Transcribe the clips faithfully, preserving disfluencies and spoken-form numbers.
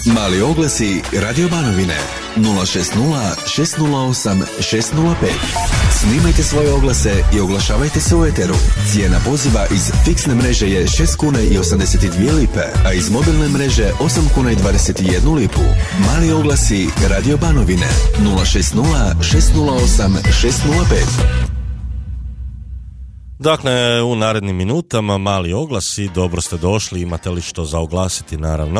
Mali oglasi Radio Banovine nula šest nula šest nula osam šest nula pet. Snimajte svoje oglase i oglašavajte se u eteru. Cijena poziva iz fiksne mreže je šest kuna i osamdeset dvije lipe, a iz mobilne mreže osam kuna i dvadeset jednu lipu. Mali oglasi Radio Banovine nula šest nula šest nula osam šest nula pet. Dakle, u narednim minutama mali oglasi, dobro ste došli, imate li što za oglasiti, naravno.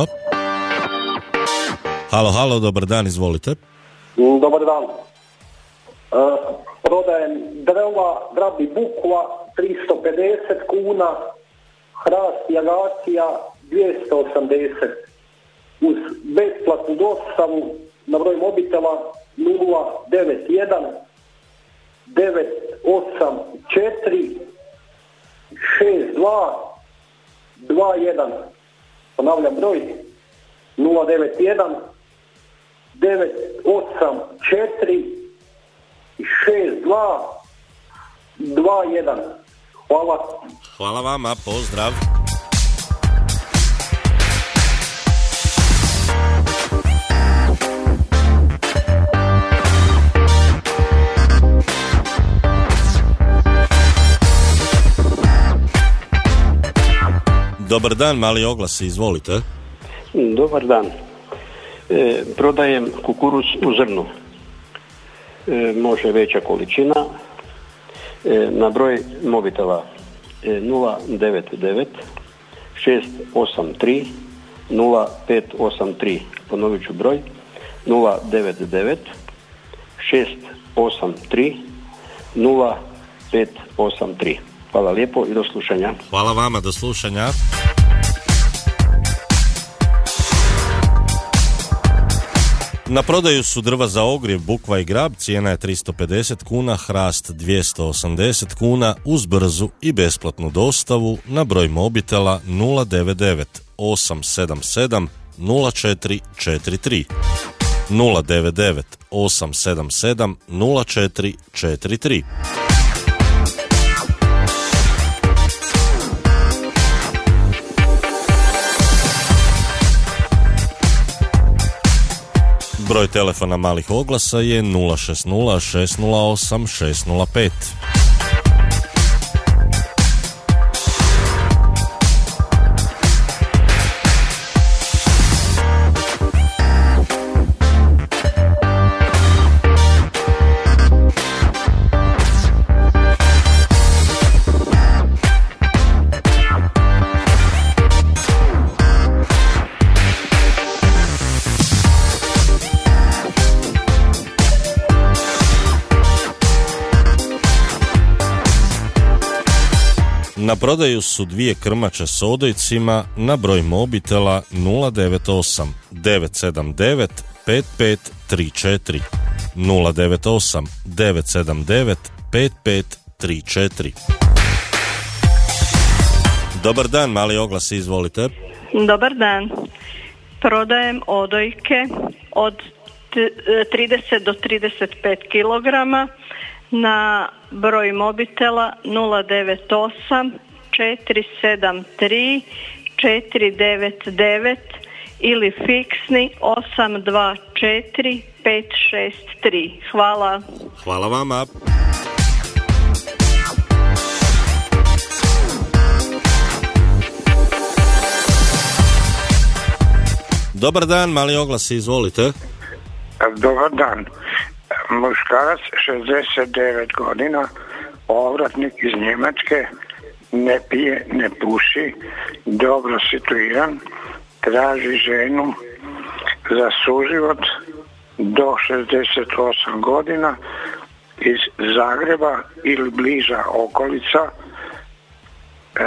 Halo, halo, dobar dan, izvolite. Dobar dan. E, prodajem drva, grabi bukva, tristo pedeset kuna, hrast i agacija, dvjesto osamdeset. Uz besplatnu dostavu na broj mobitela nula devet jedan devet osam četiri šest dva dva jedan. Ponavljam broj nula devet jedan devet osam četiri šest dva dva jedan. Hvala. Hvala vama, pozdrav. Dobar dan, mali oglasi, izvolite. Dobar dan. E, prodajem kukuruz u zrnu. E, može veća količina. E, na broj mobitela e, nula devet devet šest osam tri nula pet osam tri. Ponovit ću broj nula devet devet šest osam tri nula pet osam tri. Hvala lijepo i do slušanja. Hvala vama, do slušanja. Na prodaju su drva za ogrjev, bukva i grab, cijena je tristo pedeset kuna, hrast dvjesto osamdeset kuna, uz brzu i besplatnu dostavu na broj mobitela nula devet devet osam sedam sedam nula četiri četiri tri. nula devet devet osam sedam sedam nula četiri četiri tri. Broj telefona malih oglasa je nula šest nula šest nula osam šest nula pet. Na prodaju su dvije krmače s odojcima na broj mobitela nula devet osam devet sedam devet pet pet tri četiri. nula devet osam devet sedam devet pet pet tri četiri. Dobar dan, mali oglas, izvolite. Dobar dan. Prodajem odojke od trideset do trideset pet kilograma na broj mobitela nula devet osam četiri sedam tri četiri devet devet ili fiksni osam dva četiri pet šest tri. Hvala. Hvala vama. Dobar dan, mali oglas, izvolite. Dobar dan. Muškarac, šezdeset devet godina, povratnik iz Njemačke, ne pije, ne puši, dobro situiran, traži ženu za suživot do šezdeset osam godina iz Zagreba ili bliža okolica. E,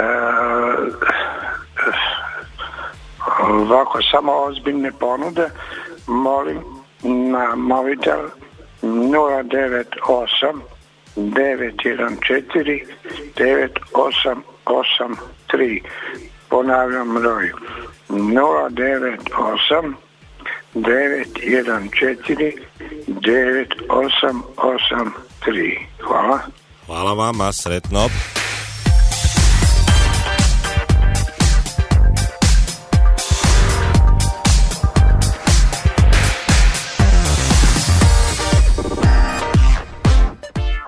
ovako samo ozbiljne ponude, molim na mobitel nula devet osam devet jedan četiri devet osam osam tri. Ponavljam broj nula devet osam devet jedan četiri devet osam osam tri. Hvala. Hvala vama, sretno.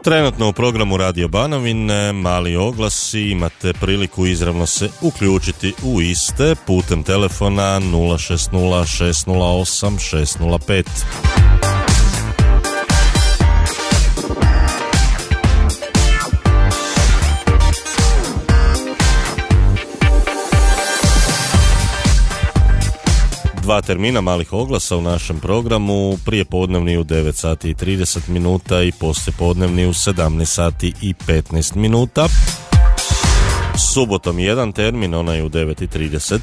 Trenutno u programu Radio Banovine mali oglasi, imate priliku izravno se uključiti u iste putem telefona nula šest nula šest nula osam šest nula pet. Dva termina malih oglasa u našem programu, prije podnevni u devet sati i trideset minuta i poslije podnevni u sedamnaest sati i petnaest minuta. Subotom jedan termin, onaj u devet i trideset.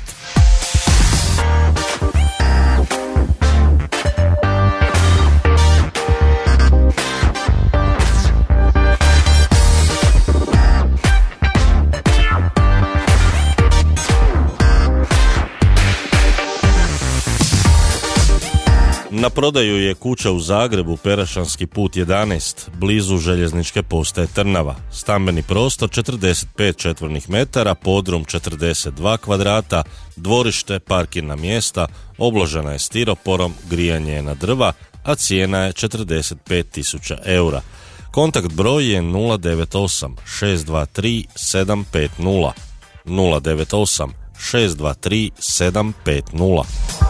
Na prodaju je kuća u Zagrebu, Perašanski put jedanaest, blizu željezničke postaje Trnava. Stambeni prostor četrdeset pet četvornih metara, podrum četrdeset dva kvadrata, dvorište, parkirna mjesta, obložena je stiroporom, grijanje je na drva, a cijena je četrdeset pet tisuća eura. Kontakt broj je nula devet osam šest dva tri sedam pet nula, nula devet osam šest dva tri sedam pet nula.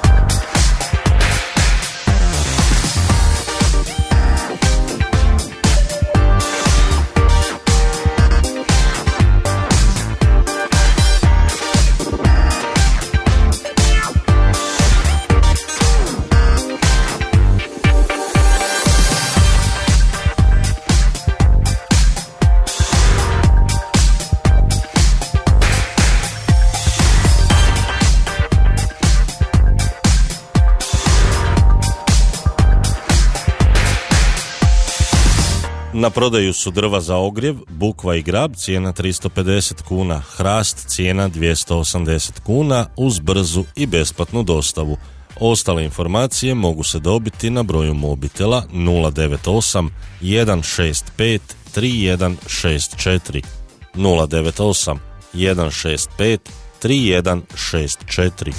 Na prodaju su drva za ogrjev, bukva i grab, cijena tristo pedeset kuna, hrast, cijena dvjesto osamdeset kuna, uz brzu i besplatnu dostavu. Ostale informacije mogu se dobiti na broju mobitela nula devet osam jedan šest pet tri jedan šest četiri, nula devet osam jedan šest pet tri jedan šest četiri.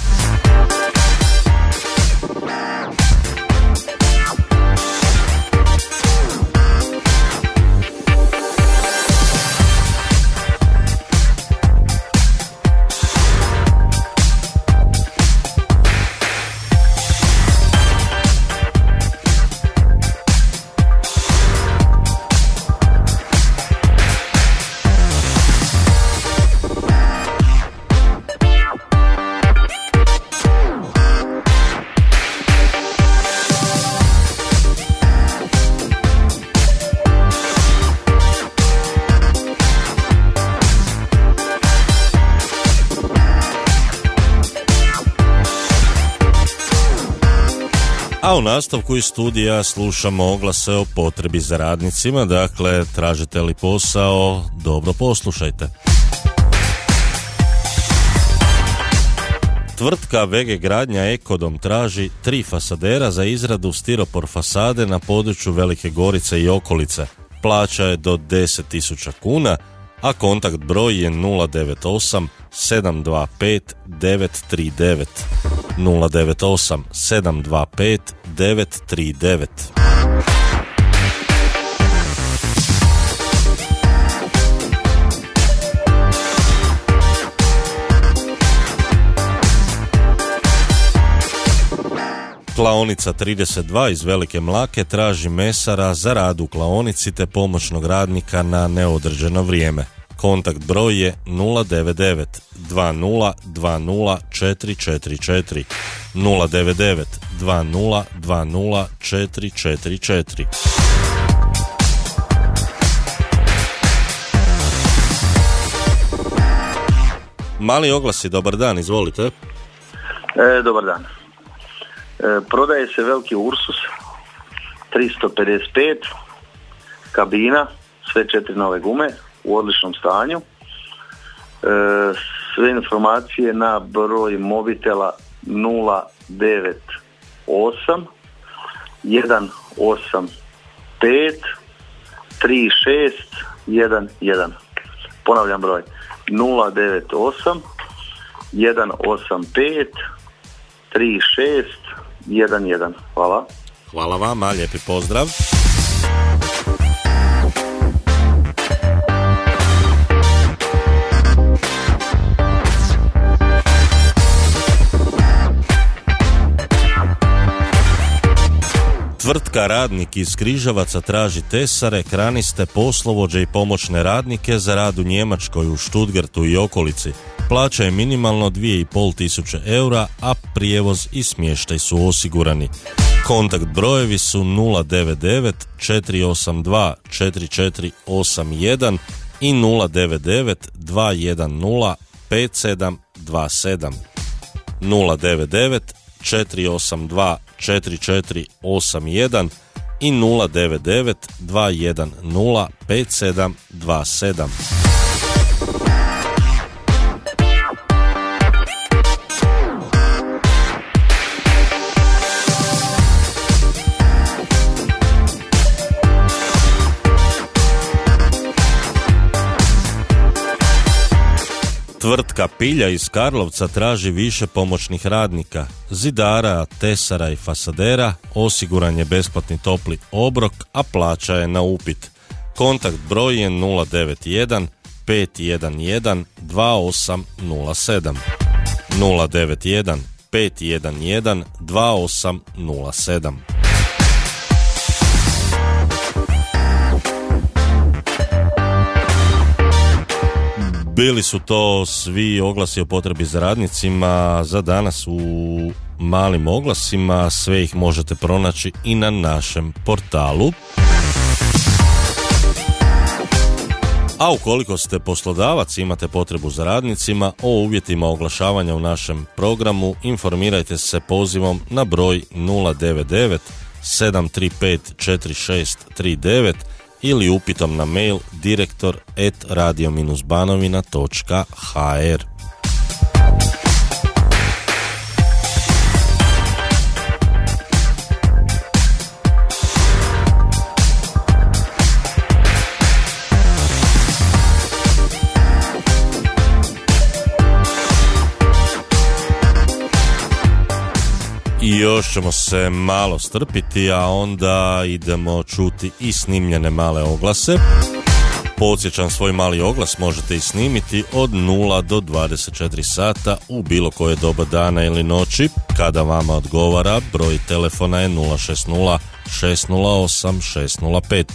A u nastavku iz studija slušamo oglase o potrebi za radnicima, dakle tražite li posao, dobro poslušajte. Tvrtka V G Gradnja Ekodom traži tri fasadera za izradu stiropor fasade na području Velike Gorice i okolice. Plaća je do deset tisuća kuna, a kontakt broj je nula devet osam sedam dva pet devet tri devet, nula devet osam sedam dva pet devet tri devet. Klaonica trideset dva iz Velike Mlake traži mesara za rad u klaonici te pomoćnog radnika na neodređeno vrijeme. Kontakt broj je nula devet devet dva nula dva nula četiri četiri četiri, nula devet devet dva nula dva nula četiri četiri četiri. Mali oglasi, dobar dan, izvolite. E, dobar dan. E, prodaje se veliki Ursus tristo pedeset pet, kabina, sve četiri nove gume u odličnom stanju. E, sve informacije na broj mobitela nula devet osam jedan osam pet tri šest jedan jedan. Ponavljam broj nula devet osam jedan osam pet tri šest jedan jedan. Hvala. Hvala vama, lijepi pozdrav. Tvrtka Radnik iz Križevaca traži tesare, kraniste, poslovođe i pomoćne radnike za rad u Njemačkoj, u Stuttgartu i okolici. Plaća je minimalno dvije i pol tisuće eura, a prijevoz i smještaj su osigurani. Kontakt brojevi su nula devet devet četiri osam dva četiri četiri osam jedan i nula devet devet dva jedan nula pet sedam dva sedam. nula devet devet četiri osam dva četiri četiri osam jedan i nula devet devet dva jedan nula pet sedam dva sedam. Tvrtka Pilja iz Karlovca traži više pomoćnih radnika, zidara, tesara i fasadera, osiguran je besplatni topli obrok, a plaća je na upit. Kontakt broj je nula devet jedan pet jedan jedan dva osam nula sedam. nula devet jedan pet jedan jedan dva osam nula sedam. Bili su to svi oglasi o potrebi za radnicima za danas u malim oglasima. Sve ih možete pronaći i na našem portalu. A ukoliko ste poslodavac i imate potrebu za radnicima, o uvjetima oglašavanja u našem programu informirajte se pozivom na broj nula devet devet sedam tri pet četiri šest tri devet ili upitom na mail direktor at radio banovina točka h r. I još ćemo se malo strpiti, a onda idemo čuti i snimljene male oglase. Podsjećam, svoj mali oglas možete i snimiti od nula do dvadeset četiri sata u bilo koje doba dana ili noći. Kada vama odgovara, broj telefona je nula šest nula šest nula osam šest nula pet.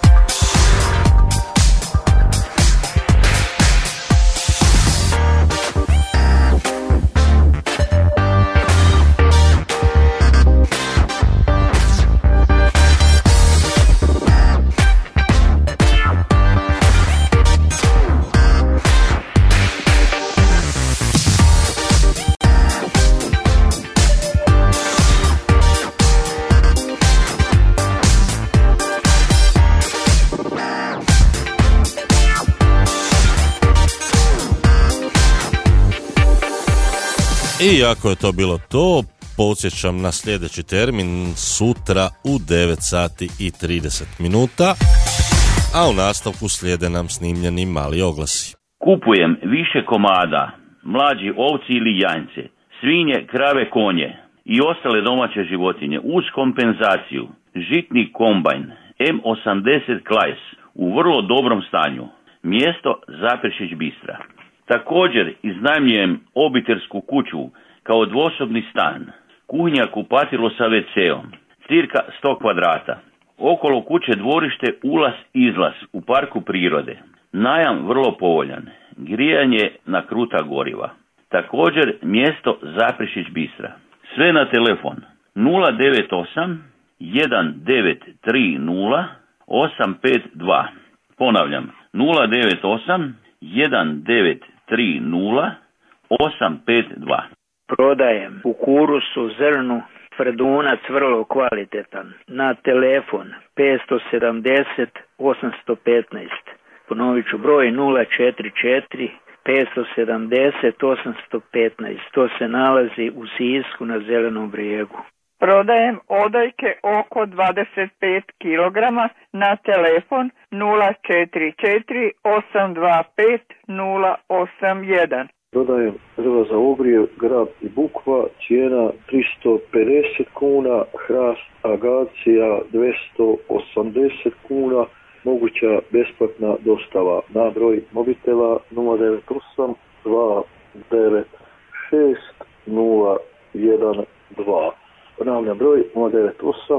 I ako je to bilo to, podsjećam na sljedeći termin sutra u devet sati i trideset minuta, a u nastavku slijede nam snimljeni mali oglasi. Kupujem više komada, mlađi ovci ili janjce, svinje, krave, konje i ostale domaće životinje uz kompenzaciju. Žitni kombajn M osamdeset Klajs u vrlo dobrom stanju. Mjesto Zaprešić Bistra. Također iznajmljujem obiteljsku kuću kao dvosobni stan, kuhinja, kupatilo sa ve ceom, cirka sto kvadrata. Okolo kuće dvorište, ulaz, izlaz u parku prirode. Najam vrlo povoljan, grijanje na kruta goriva. Također mjesto Zaprešić Bistra. Sve na telefon nula devet osam jedan devet tri nula osam pet dva. Ponavljam, nula devet osam jedan devet tri nula osam pet dva. Prodajem kukuruz u zrnu, tvrdunac vrlo kvalitetan. Na telefon petsto sedamdeset osamsto petnaest. Ponovit ću broj nula četiri četiri petsto sedamdeset osamsto petnaest. To se nalazi u Sisku na Zelenom brijegu. Prodajem odojke oko dvadeset pet kilograma na telefon nula četiri četiri osam dva pet nula osam jedan. Prodajem drva za ogrjev, grab i bukva, cijena tristo pedeset kuna, hrast, agacija dvjesto osamdeset kuna, moguća besplatna dostava na broj mobitela nula devet osam dva devet šest nula jedan dva. Ponavljam broj nula devet osam dva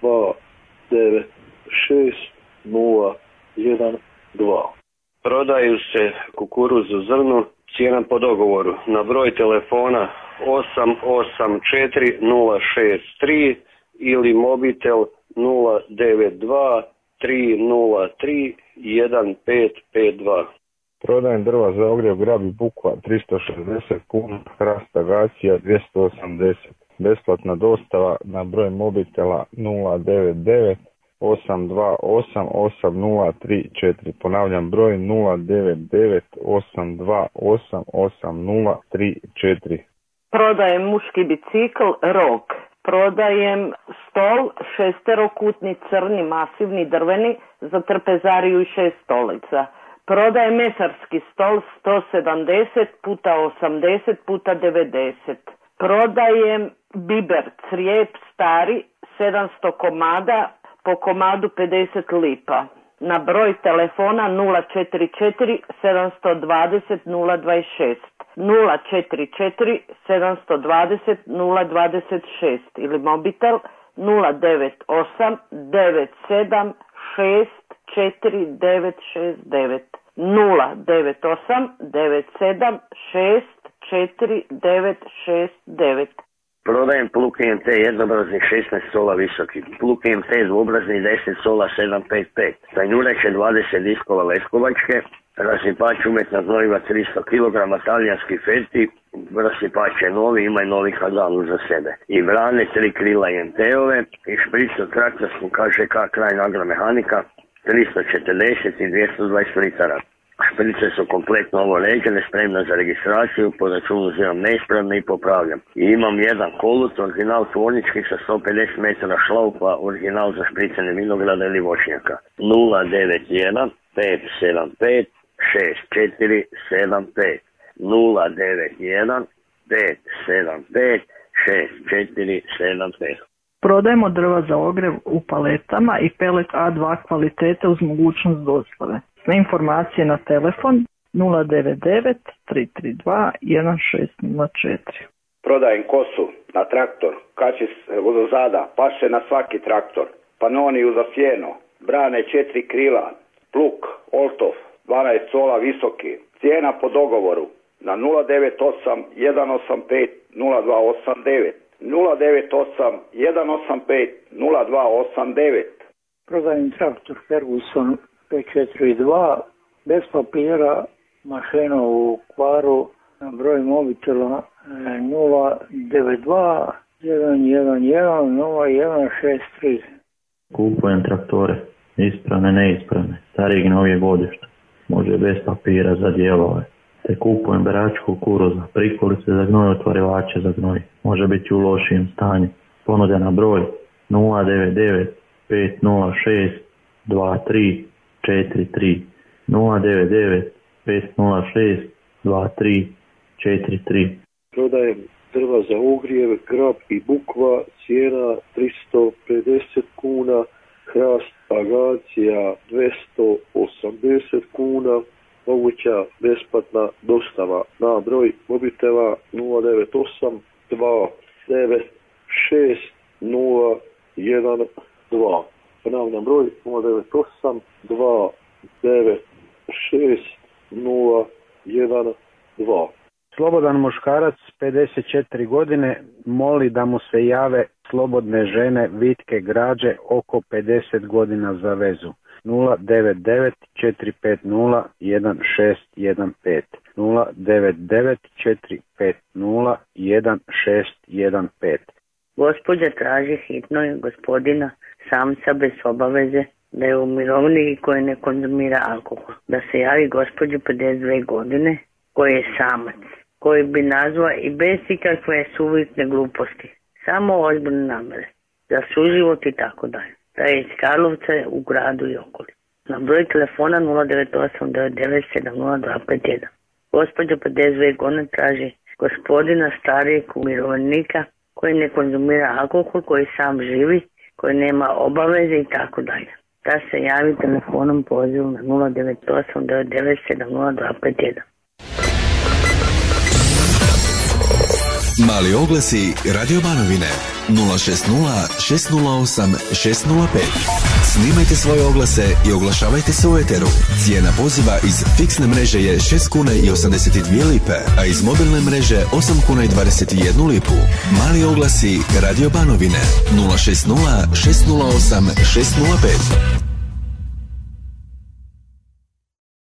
dva devet šest nula jedan dva. Prodaju se kukuruz u zrnu, cijena po dogovoru. Na broj telefona osam osam četiri nula šest tri ili mobitel nula devet dva tri nula tri jedan pet pet dva. Prodajem drva za ogrjev grab i bukva tristo šezdeset kuna, hrast agacija dvjesto osamdeset. Besplatna dostava na broj mobitela nula devet devet osam dva osam osam nula tri četiri. Ponavljam broj nula devet devet osam dva osam osam nula tri četiri. Prodajem muški bicikl Rog. Prodajem stol šesterokutni crni masivni drveni za trpezariju i šest stolica. Prodajem mesarski stol sto sedamdeset puta osamdeset puta devedeset. Prodajem biber crijep stari sedamsto komada po komadu pedeset lipa. Na broj telefona nula četiri četiri sedam dva nula nula dva šest. nula četiri četiri sedam dva nula nula dva šest ili mobitel nula devet osam devet sedam šest četiri devet šest devet. nula devet osam devet sedam šest četiri devet šest devet. Prodajem pluk I M T jednobrazni šesnaest sola visoki, pluk I M T dvobrazni deset sola sedam pet pet, tanjureće dvadeset diskova leskovačke, rasipač umjetna gnojiva tristo kilograma, talijanski feti, rasipač je novi, ima i novi kadal za sebe. I vrane, tri krila I M T-ove i špric od traktorsku K Ž K Krajina agromehanika tristo četrdeset i dvjesto dvadeset litara. Šprice su kompletno ovo ređene, spremne za registraciju, po računu uzimam neispravne i popravljam. I imam jedan kolut, original tvornički sa sto pedeset metara šlaupa, original za špricanje vinograda ili voćnjaka. nula devet jedan pet sedam pet šest četiri sedam pet. nula devet jedan pet sedam pet šest četiri sedam pet. Prodajemo drva za ogrjev u paletama i pelet A dva kvalitete uz mogućnost dostave. Sve informacije na telefon nula devet devet tri tri dva jedan šest nula četiri. Prodajem kosu na traktor, kačis vodozada, paše na svaki traktor, panoniju za sjeno, brane četiri krila, pluk, oltov, dvanaest sola visoki, cijena po dogovoru na nula devet osam jedan osam pet nula dva osam devet. nula devet osam jedan osam pet nula dva osam devet. Prodajem traktor Ferguson pet četiri dva bez papira, mašina u kvaru, na broj mobitela nula devet dva jedan jedan jedan nula jedan šest tri. Kupujem traktore, ispravne, neispravne, starijeg i novijeg godišta, može bez papira za dijelove. Te kupujem berač kukuruza, prikolice za gnoj, otvarivače za gnoj, može biti u lošijem stanju. Ponude na broj nula devet devet pet nula šest dva tri četiri tri. nula devet devet pet nula šest dva tri četiri tri. Prodajem drva za ogrjev, grab i bukva, cijena tristo pedeset kuna, hrast agacija dvjesto osamdeset kuna, moguća besplatna dostava na broj mobitela nula devet osam dva devet šest nula jedan dva. Ponavljam broj nula devet osam dva devet šest nula jedan dva. Slobodan muškarac, pedeset četiri godine, moli da mu se jave slobodne žene vitke građe oko pedeset godina za vezu. nula devet devet četiri pet nula jedan šest jedan pet. nula devet devet četiri pet nula jedan šest jedan pet. Gospođa traži hitno i gospodina samca bez obaveze da je u mirovini i koji ne konzumira alkohol. Da se javi gospođu pedeset dvije godine koji je samac, koji bi nazvao i bez ikakve suvišne gluposti. Samo ozbiljne namere za suživot i tako dalje. Da je iz Karlovca u gradu i okoli. Na broj telefona nula devet osam devet devet sedam nula dva pet jedan. Gospođa pedeset dvije godine traži gospodina starijeg umirovljenika koji ne konzumira alkohol, koji sam živi, koji nema obaveze i tako dalje. Da se javi telefonom pozivu na nula devet osam devet devet sedam nula dva pet jedan. Mali oglasi Radio Banovine nula šest nula šest nula osam šest nula pet. Snimajte svoje oglase i oglašavajte se u eteru. Cijena poziva iz fiksne mreže je šest kuna i osamdeset dvije lipe, a iz mobilne mreže osam kuna i dvadeset jednu lipu. Mali oglasi Radio Banovine nula šest nula šest nula osam šest nula pet.